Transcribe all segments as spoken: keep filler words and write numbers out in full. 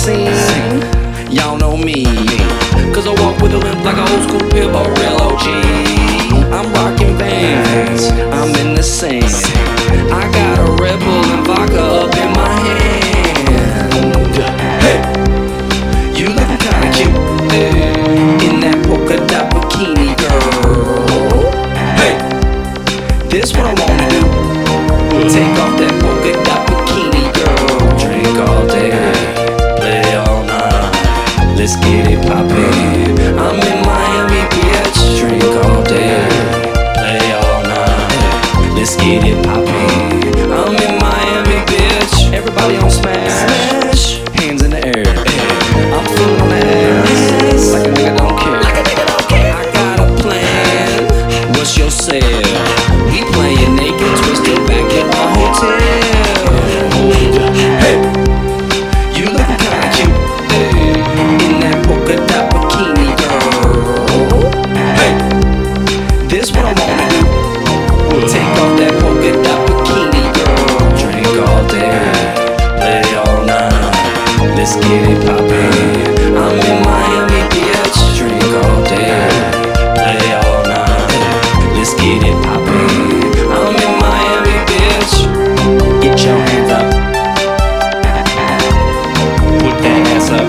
scene. Y'all know me, cause I walk with a limp like an old school Pitbull, real O G. I'm rocking Vans, I'm in the scene. I got a Red Bull and vodka up in my hand. Hey, you looking kinda cute in that polka dot bikini, girl. Hey, this what I wanna do. Take off that polka dot bikini, girl. Drink all day, play all night. Let's get it poppin'. I'm in Miami, bitch. Drink all day, play all night. Let's get it poppin'. I'm in Miami, bitch. Everybody on smash, smash. Hands in the air. I'm feeling on the ass like a nigga don't care. Like a nigga don't care. I got a plan. What's your sale? We playin' naked, twisted back at my hotel. Hey, you lookin' kinda cute in that polka dot bikini, girl. Hey, this what I wanna do. Take off that polka dot bikini, girl. Drink all day, play all night. Let's get it poppin'. I'm in Miami, bitch. Drink all day, play all night. Let's get it poppin'. I'm in Miami, bitch. Get your hands up. Put that ass up.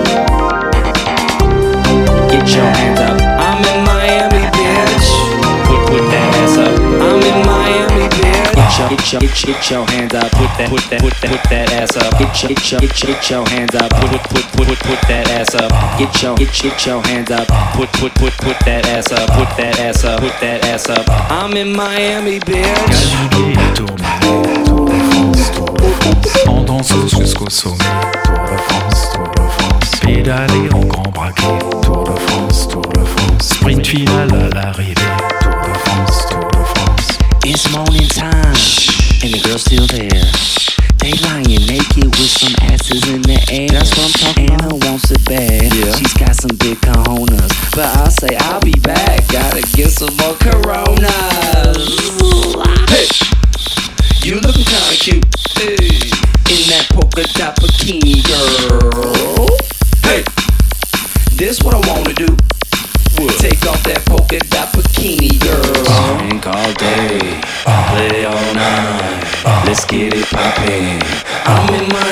Get your hands up. I'm in Miami, bitch. Put put that ass up. I'm in Miami, bitch. Get your get your get your, get your hands up. Put that put that put that put that ass up. Get your get your get your, get your hands up. Put put put put put that ass up. Get your get your, get your hands up. Put put put put that ass up. Put that ass up. Put that ass up. I'm in Miami, bitch. Naviguer, tourner, Tour de France, Tour de France, en danseuse jusqu'au sommet. Tour de France, Tour de France, pédaler en grand braquet. Tour de France, Tour de France, sprint final à l'arrivée. Tour de France, Tour de France. It's morning time, and the girl's still there. They lying naked with some asses in the air. That's what I'm talking about. Anna wants it bad. Yeah. She's got some big cojones, but I say I'll be back. Gotta get some more Coronas. Hey, you looking kinda cute hey. In that polka dot bikini, girl. Hey, this what I wanna do. What? Take off that polka dot bikini, girl. Drink all day, play all night. Let's get it poppin'. I'm in my